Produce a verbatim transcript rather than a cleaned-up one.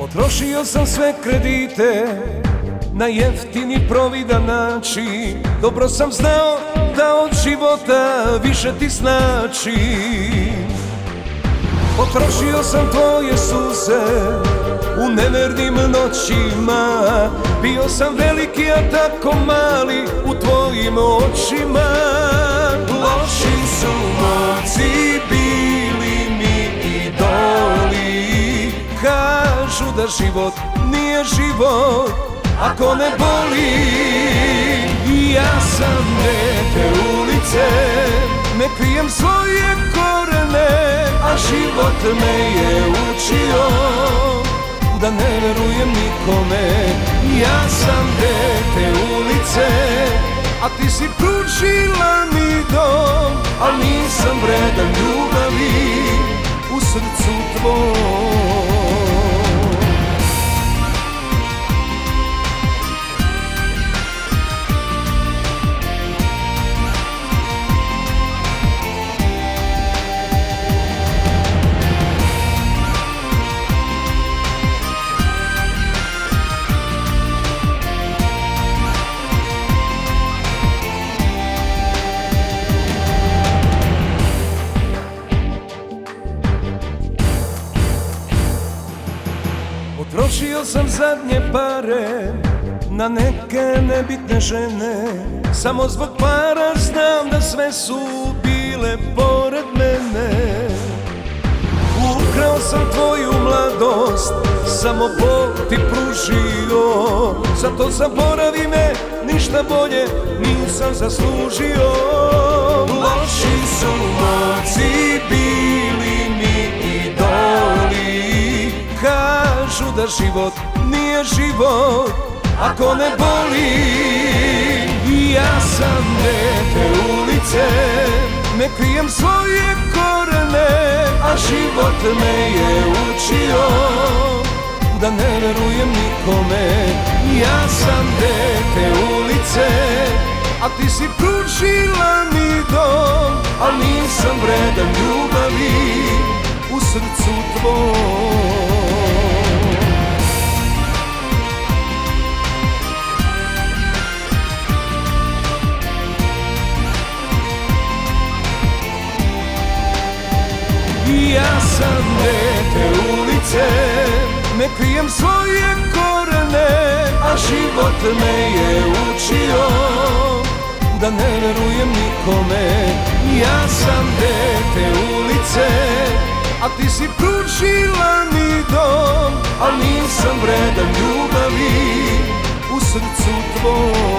Potrošio sam sve kredite na jeftini providan način. Dobro sam znao da od života više ti znači. Potrošio sam tvoje suze u nevernim noćima. Bio sam veliki, a tako mali u tvojim očima. Loši su momci bili mi idoli. Kažu da život nije život ako ne boli. Ja sam dete ulice, ne krijem svoje korene, a život me je učio da ne verujem nikome. Ja sam dete ulice, a ti si pružila mi dom, al nisam vredan ljubavi u srcu tvom. Potrošio sam zadnje pare na neke nebitne žene. Samo zbog para znam da sve su bile pored mene. Ukrao sam tvoju mladost, samo Bog ti pružio. Zato zaboravi me, ništa bolje nisam zaslužio. Loši su momci bili mi idoli. Kažu da život nije život ako ne boli. Ja sam dete ulice, ne krijem svoje korene, a život me je učio da ne verujem nikome. Ja sam dete ulice, a ti si pružila mi dom, al nisam vredan ljubavi u srcu tvom. Ja sam dete ulice, ne krijem svoje korene, a život me je učio da ne verujem nikome. Ja sam dete ulice, a ti si pružila mi dom, al nisam vredan ljubavi u srcu tvom.